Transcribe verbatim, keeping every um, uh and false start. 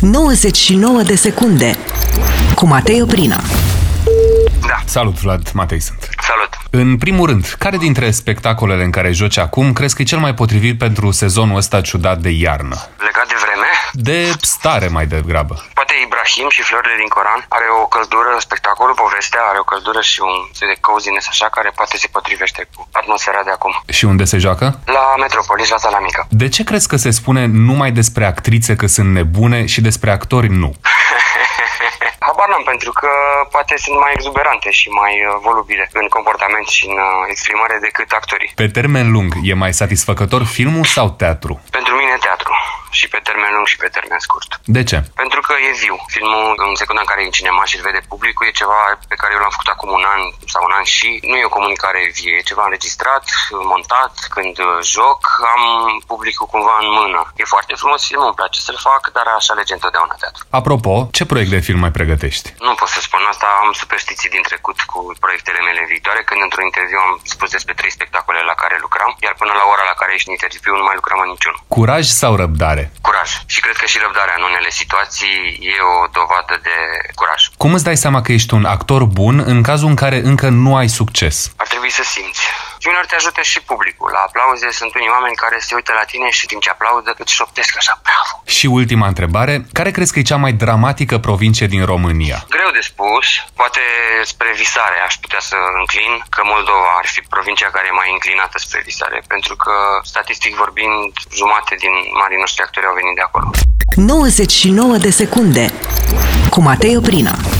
nouăzeci și nouă de secunde cu Matei Oprina. Da. Salut, Vlad, Matei sunt. Salut. În primul rând, care dintre spectacolele în care joci acum crezi că e cel mai potrivit pentru sezonul ăsta ciudat de iarnă? Legat de vreme? De stare mai degrabă. Poate Ibrahim și Florile din Coran. Are o căldură, spectacolul, povestea, are o căldură și un soi de coziness așa care poate se potrivește cu atmosfera de acum. Și unde se joacă? La Metropolis, la Sala Mică. De ce crezi că se spune numai despre actrițe că sunt nebune și despre actori nu? Habar n-am, pentru că poate sunt mai exuberante și mai volubile în comportament și în exprimare decât actorii. Pe termen lung, e mai satisfăcător filmul sau teatru? Pentru mine teatru. Și pe termen lung și pe termen scurt. De ce? Pentru că e viu. Filmul, în secunda în care e în cinema și îl vede publicul, e ceva pe care eu l-am făcut acum un an sau un an și nu e o comunicare vie, e ceva înregistrat, montat. Când joc, am publicul cumva în mână. E foarte frumos filmul, îmi place să-l fac, dar aș alege întotdeauna teatru. Apropo, ce proiect de film mai pregătești? Nu pot să spun asta, am superstiții din trecut cu proiectele mele viitoare, când într-un interviu am spus despre trei spectacole la care lucram, iar până la ora la care ești în interviu nu mai lucram în niciunul. Curaj sau răbdare? Curaj. Și cred că și răbdarea în unele situații e o dovadă de curaj. Cum îți dai seama că ești un actor bun în cazul în care încă nu ai succes? Ar trebui să simți. Și uneori te ajută și publicul. La aplauze sunt unii oameni care se uită la tine și timp ce aplaudă îți șoptesc așa, bravo. Și ultima întrebare, care crezi că e cea mai dramatică provincie din România? Greu de spus, poate spre visare aș putea să înclin, că Moldova ar fi provincia care e mai înclinată spre visare, pentru că, statistic vorbind, jumate din marii noștri actori au venit de acolo. nouăzeci și nouă de secunde cu Matei Oprina.